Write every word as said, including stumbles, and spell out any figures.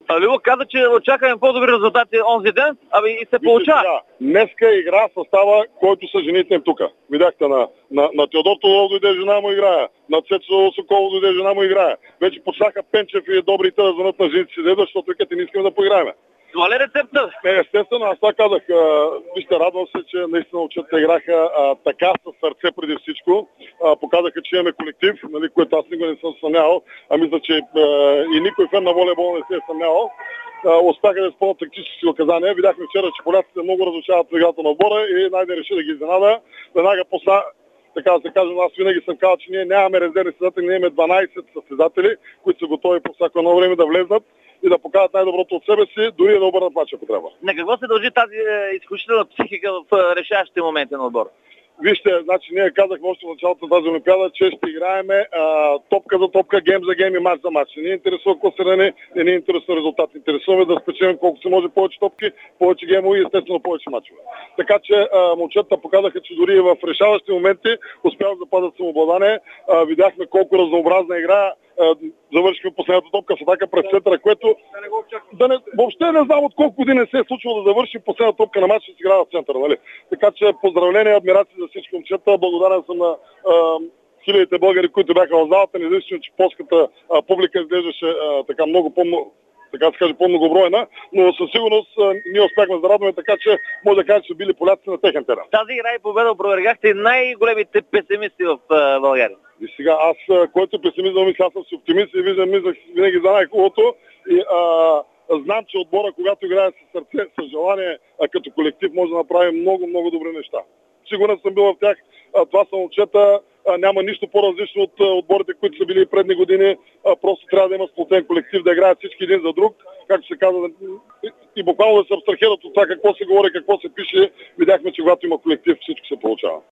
Любо каза, че очакваме по-добри резултати онзи ден, ами и се получава. Днеска игра състава, който са жените им тук. Видяхте, на, на, на Теодор Тодоров дойде жена му играе, на Цецо Соколов дойде жена му играе. Вече почнаха Пенчев и добрите да звънат на жените си, защото викате, не искаме да поиграем. Това ли е рецепта? Не, естествено, аз това казах. А, вижте, радвам се, че наистина учетите играха а, така със сърце преди всичко. А, показаха, че имаме колектив, нали, което аз никога не съм съмнявал. А мисля, че а, и никой фен на волейбол не се е съмнявал. Uh, успяха да изпълнят тактически указания. Видяхме вчера, че поляците много различават в играта на отбора и Найден реши да ги изненада. Веднага посла, така да се каже, аз винаги съм казал, че ние нямаме резервни състезатели, ние имаме дванайсет състезатели, които са готови по всяко едно време да влезнат и да покажат най-доброто от себе си, дори да обърнат матча, ако трябва. На какво се дължи тази е, изключителна психика в е, решаващите моменти на отбора? Вижте, значи ние казахме още в началото на тази олимпиада, че ще играеме а, топка за топка, гейм за гейм и мач за мач. Не ни интересува класиране, не ни интересува резултат. Интересуваме да спечелим колко се може повече топки, повече геймове и естествено повече мачове. Така че а, момчета показаха, че дори в решаващи моменти успяват да падат самообладание. А, видяхме колко разнообразна игра. Завършихме последната топка с атака през центъра, което да не, въобще не знам от колко години се е случило да завърши последната топка на матча с игра в центъра. Нали? Така че поздравления и адмирации за всички момчета. Благодарен съм на а, хилядите българи, които бяха в залата, независимо, че полската а, публика изглеждаше а, така много по-много, така да се каже, по-многобройна, но със сигурност а, ние успяхме да зарадваме, така че може да кажа, че са били поляци на техен терен. Тази игра и победа опровергахте най-големите песимисти в а, България. И сега аз, който е песимизъм, мисля, аз съм си оптимист и виждам мислях винаги за най-хубавото. И а, знам, че отбора, когато играе с сърце, с желание, а като колектив, може да направи много, много добри неща. Сигурен съм бил в тях. А, това са момчета. А, няма нищо по-различно от а, отборите, които са били предни години. А, просто трябва да има сплотен колектив, да играят всички един за друг. Както се казва, и, и буквално да се абстрахират от това какво се говори, какво се пише. Видяхме, че когато има колектив, всичко се получава.